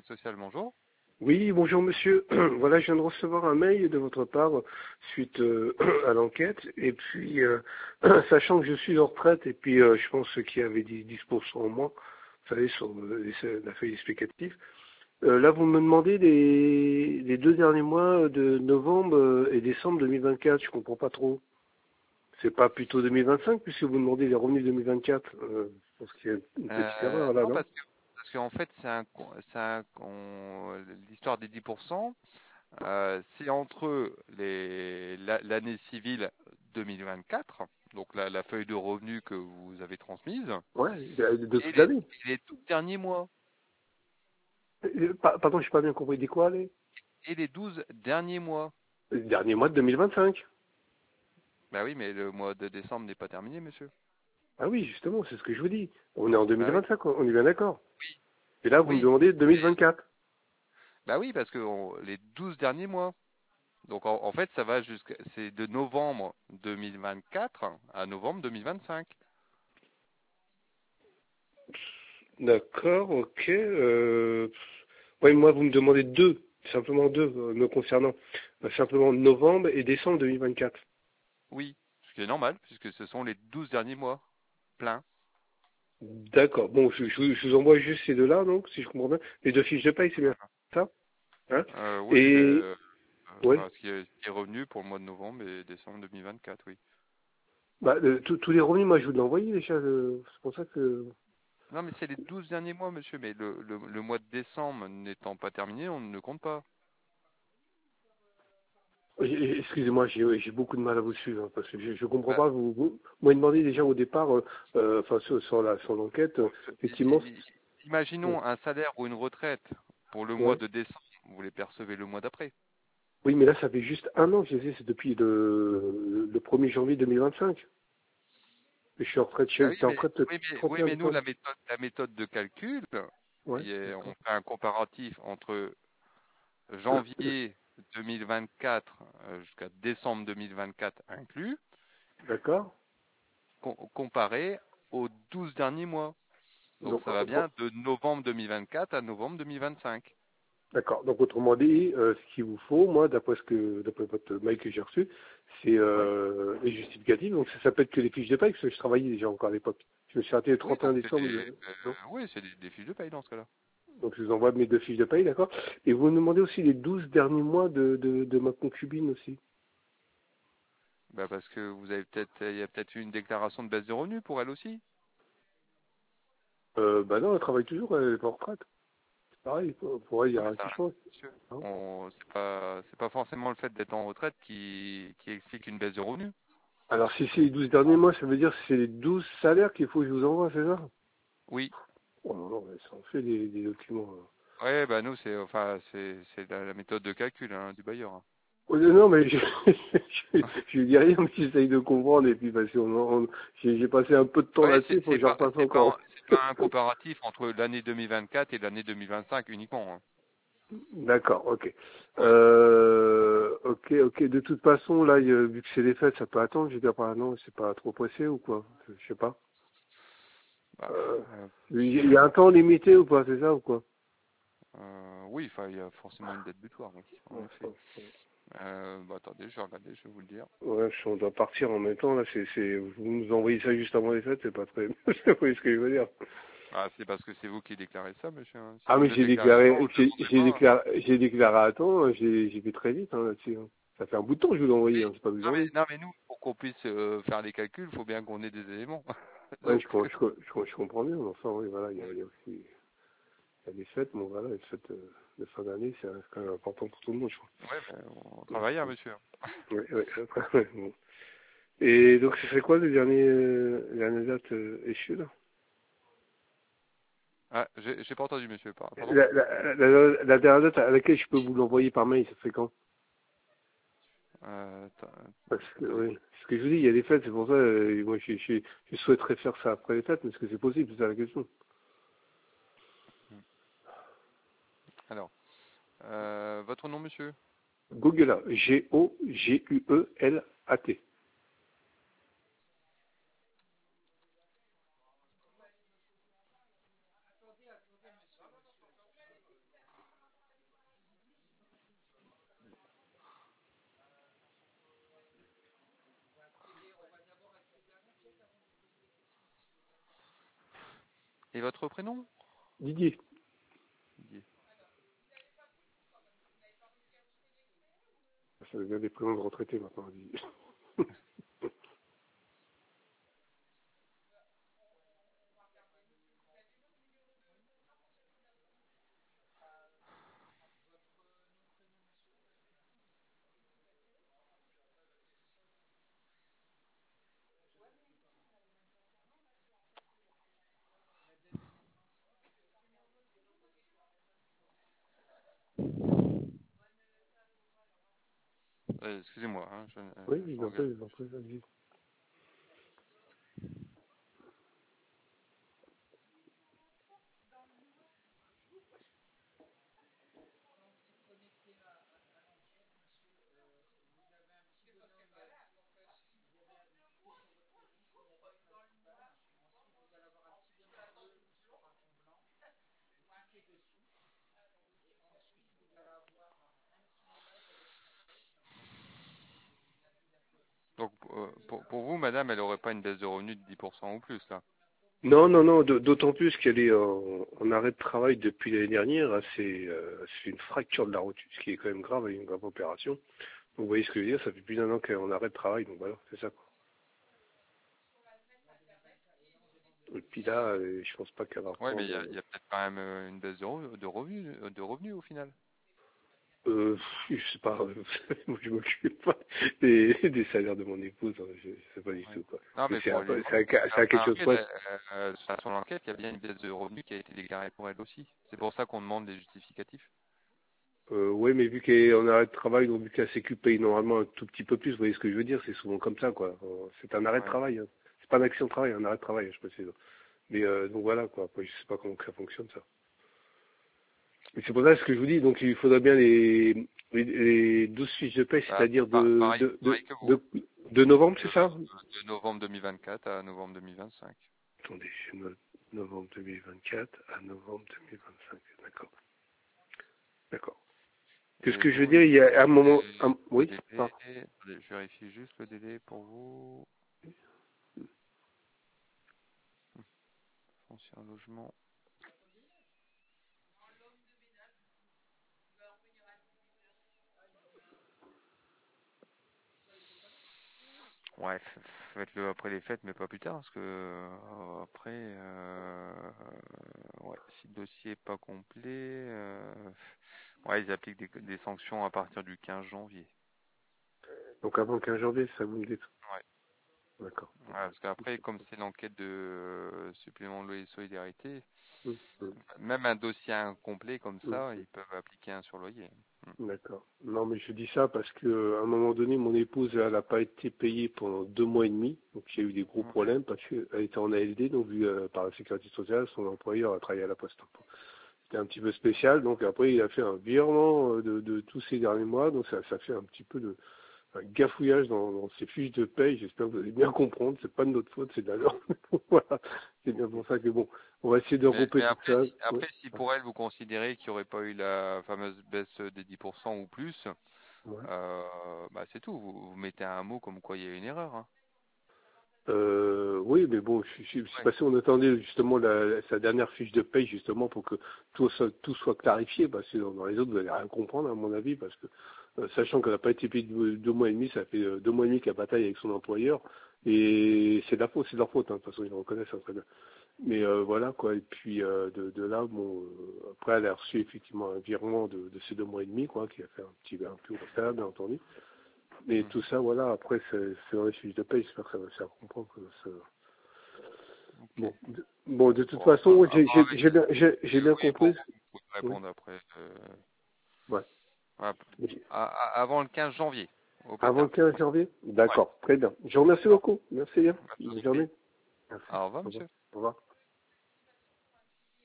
social, bonjour. Oui, bonjour monsieur. Voilà, je viens de recevoir un mail de votre part suite à l'enquête. Et puis, sachant que je suis en retraite, et puis je pense qu'il y avait 10% en moins, vous savez, sur la feuille explicative. Là, vous me demandez les 2 derniers mois de novembre et décembre 2024. Je comprends pas trop. C'est pas plutôt 2025, puisque vous demandez les revenus 2024. Je pense qu'il y a une petite erreur là, Non, non? parce qu'en fait, l'histoire des 10%, c'est entre l'année civile 2024, donc la feuille de revenus que vous avez transmise, Ouais, de et toute l'année. et les 12 derniers mois. Pardon, j'ai pas bien compris. Des quoi, les? Et les 12 derniers mois. Le dernier mois de 2025. Bah oui, mais le mois de décembre n'est pas terminé, monsieur. Ah oui, justement, c'est ce que je vous dis. On est en Bah oui, 2025, on est bien d'accord. oui, Et là, vous me oui. demandez 2024. Bah oui, parce que les 12 derniers mois. Donc en fait, c'est de novembre 2024 à novembre 2025. D'accord, ok. Ouais, moi, vous me demandez deux, simplement deux, me concernant. Simplement novembre et décembre 2024. Oui, ce qui est normal, puisque ce sont les 12 derniers mois pleins. D'accord. Bon, je vous envoie juste ces deux-là, donc, si je comprends bien. Les deux fiches de paye, c'est bien Voilà. ça, hein? Oui, Et, ouais. enfin, ce qui est revenu pour le mois de novembre et décembre 2024, oui. Bah, tous les revenus, moi, je vous l'ai envoyé déjà. C'est pour ça que. Non, mais c'est les 12 derniers mois, monsieur, mais le mois de décembre n'étant pas terminé, on ne compte pas. Excusez-moi, j'ai beaucoup de mal à vous suivre, hein, parce que je comprends Bah, pas. Vous m'avez demandé déjà au départ, enfin sur l'enquête, effectivement. imaginons un salaire ou une retraite pour le mois Ouais. de décembre, vous les percevez le mois d'après. Oui, mais là, ça fait juste un an que je les ai, c'est depuis le 1er janvier 2025. Je suis en retraite, Bah j'étais en retraite le oui, 31 mais nous, décembre. la méthode de calcul, Ouais, on d'accord. fait un comparatif entre janvier 2024 jusqu'à décembre 2024 inclus, D'accord. comparé aux 12 derniers mois. Donc Donc, ça va bien de novembre 2024 à novembre 2025. d'accord. Donc, autrement dit, ce qu'il vous faut, moi, d'après votre mail que j'ai reçu, c'est Oui, les justificatifs. Donc, ça peut être que les fiches de paie, parce que je travaillais déjà encore à l'époque. Je me suis arrêté le oui, 31 donc c'est décembre. Non. des fiches de paye dans ce cas-là. Donc je vous envoie mes deux fiches de paye, d'accord? Et vous me demandez aussi les 12 derniers mois de ma concubine aussi. Bah parce que il y a peut-être eu une déclaration de baisse de revenus pour elle aussi. Bah non, elle travaille toujours, elle est pas en retraite. C'est pareil, pour elle, il n'y Non a mais rien ça, qui change. monsieur, Hein. c'est pas forcément le fait d'être en retraite qui explique une baisse de revenus. Alors si c'est les 12 derniers mois, ça veut dire que c'est les 12 salaires qu'il faut que je vous envoie, c'est ça? Oui. Oh non, non, mais ça en fait des documents. Ouais, bah nous c'est la méthode de calcul hein, du bailleur, hein. Oh, non, mais je dis rien, mais j'essaye de comprendre, et puis parce que j'ai passé un peu de temps Ouais, là-dessus, il faut que je repasse encore. c'est pas un comparatif entre l'année 2024 et l'année 2025 uniquement, hein. D'accord, ok. Ouais. Ok, ok. De toute façon, là, vu que c'est les fêtes, ça peut attendre. Je veux dire, non, c'est pas trop pressé ou quoi? Je sais pas. Bah, Euh, il y a un temps limité ou pas, c'est ça ou quoi? oui, enfin il y a forcément une date butoir, oui, en Ouais, effet. Bah, attendez, je vais regarder, je vais vous le dire. ouais, on doit partir en même temps, là. Vous nous envoyez ça juste avant les fêtes, c'est pas très. Vous voyez ce que je veux dire? Ah, c'est parce que c'est vous qui déclarez ça, monsieur, hein. Si Ah, vous mais le déclarez pas, on ne le demandait pas, hein. j'ai déclaré à temps, j'ai fait très vite, hein, là-dessus, hein. Ça fait un bout de temps que je vous l'ai envoyé, Mais, hein, c'est pas aujourd'hui. non, mais nous, pour qu'on puisse faire les calculs, il faut bien qu'on ait des éléments. Ouais, Donc, je comprends bien, mais enfin, oui, voilà, il y a aussi. Il y a des fêtes, bon voilà, les fêtes de fin d'année, c'est quand même important pour tout le monde, je crois. ouais, ben, on travaille, hein, monsieur. Ouais, ouais, après, ouais, bon. Et donc, ce serait quoi le dernier dernière date échue, là? Ah, j'ai pas entendu, monsieur, pardon. La dernière date à laquelle je peux vous l'envoyer par mail, ça fait quand? Parce que, Attendez. oui, ce que je vous dis, il y a des fêtes, c'est pour ça, moi, je souhaiterais faire ça après les fêtes, mais est-ce que c'est possible? C'est ça la question. Alors, votre nom, monsieur? Google, Gouguelat. Et votre prénom? Didier. Didier. Ça devient des prénoms de retraités maintenant, Didier. Excusez-moi, hein, Oui, je ils en regarde. peuvent, ils en peuvent, vas-y. Donc, pour vous, madame, elle n'aurait pas une baisse de revenus de 10% ou plus, là? Non, non, non, d'autant plus qu'elle est en arrêt de travail depuis l'année dernière. C'est une fracture de la rotule, ce qui est quand même grave, une grave opération. Donc, vous voyez ce que je veux dire, ça fait plus d'1 an qu'elle est en arrêt de travail, donc voilà, c'est ça, quoi. Et puis là, je pense pas qu'elle va Ouais, mais il y reprendre. a, il y a peut-être quand même une baisse de revenus au final. Je sais pas, moi je m'occupe pas des salaires de mon épouse, hein, je sais pas du Ouais. tout, quoi. Non, Mais mais pour lui ça demander, parce que a quelque chose près. sur son enquête, il y a bien une baisse de revenus qui a été déclarée pour elle aussi. C'est pour ça qu'on demande des justificatifs. Oui, mais vu qu'elle est en arrêt de travail, donc vu que la Sécu paye normalement un tout petit peu plus, vous voyez ce que je veux dire, c'est souvent comme ça, quoi. C'est un arrêt de Ouais. travail, hein. C'est pas un accident de travail, un arrêt de travail, je précise. Mais donc voilà, quoi. Après, je sais pas comment que ça fonctionne, ça. Et c'est pour ça ce que je vous dis, donc il faudrait bien les 12 fiches de paie, Bah, c'est-à-dire pareil que vous. de novembre, c'est ça? De novembre 2024 à novembre 2025. Attendez, je note novembre 2024 à novembre 2025. D'accord. D'accord. Qu'est-ce Et que je veux vous, dire? Il y a un moment. le Oui, délai, pardon. attendez, je vérifie juste le délai pour vous. Foncier un logement. Ouais, faites-le après les fêtes, mais pas plus tard, parce que après, ouais, si le dossier est pas complet, ouais, ils appliquent des sanctions à partir du 15 janvier. Donc avant le 15 janvier, ça vous me dites. Ouais. D'accord. Ouais, parce qu'après, comme c'est l'enquête de supplément de loyer de solidarité, Hum, hum. même un dossier incomplet comme Hum. ça, ils peuvent appliquer un surloyer. D'accord. Non, mais je dis ça parce que à un moment donné, mon épouse, elle n'a pas été payée pendant 2 mois et demi. Donc il y a eu des gros Mhm. problèmes parce qu'elle était en ALD, donc vu par la sécurité sociale, son employeur a travaillé à la Poste. C'était un petit peu spécial. Donc après, il a fait un virement de tous ces derniers mois. Donc ça fait un petit peu de un gafouillage dans ces fiches de paye. J'espère que vous allez bien comprendre. C'est pas de notre faute, c'est de la leur. Voilà. C'est bien pour ça que bon, on va essayer de regrouper Mais tout après, ça. Ouais. si pour elle, vous considérez qu'il n'y aurait pas eu la fameuse baisse des 10% ou plus, Ouais. bah c'est tout. Vous mettez un mot comme quoi il y a une erreur, hein. Oui, mais bon, c'est Ouais. passé, on attendait justement sa dernière fiche de paye justement pour que tout soit clarifié, parce que dans les autres, vous n'allez rien comprendre à mon avis, parce que sachant qu'elle n'a pas été payée 2 mois et demi, ça fait 2 mois et demi qu'elle bataille avec son employeur, et c'est de leur faute, hein, de toute façon, ils le reconnaissent, hein, très bien. Mais voilà, quoi, et puis de là, bon, après, elle a reçu effectivement un virement de ces 2 mois et demi, quoi, qui a fait un plus gros salaire, bien entendu. Mais tout Mhm. ça, voilà, après, c'est dans les fiches de paye, j'espère que ça va faire comprendre que ça. Ok. Bon, de toute Bon, façon, oui, à voir avec j'ai bien oui, pour compris. vous, vous pouvez Oui, répondre après. ouais. Voilà, avant le 15 janvier, au plus Avant le tard. 15 janvier? Ouais. D'accord, très bien. Je vous remercie Bon, beaucoup. Merci bien. bah, je vous Bonne en prie. journée. Merci. Au revoir, Au revoir. monsieur. Au revoir.